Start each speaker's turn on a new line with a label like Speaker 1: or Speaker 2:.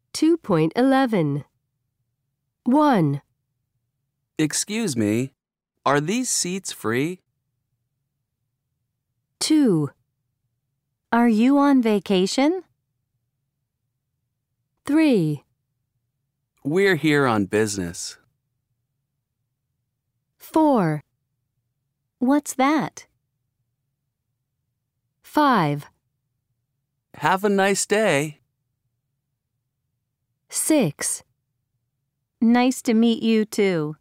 Speaker 1: 2.11. 1,
Speaker 2: Excuse me, are these seats free?
Speaker 1: 2,
Speaker 3: Are you on vacation?
Speaker 1: 3,
Speaker 2: We're here on business.
Speaker 1: 4,
Speaker 3: What's that?
Speaker 1: 5,
Speaker 2: Have a nice day.
Speaker 1: 6.
Speaker 3: Nice to meet you too.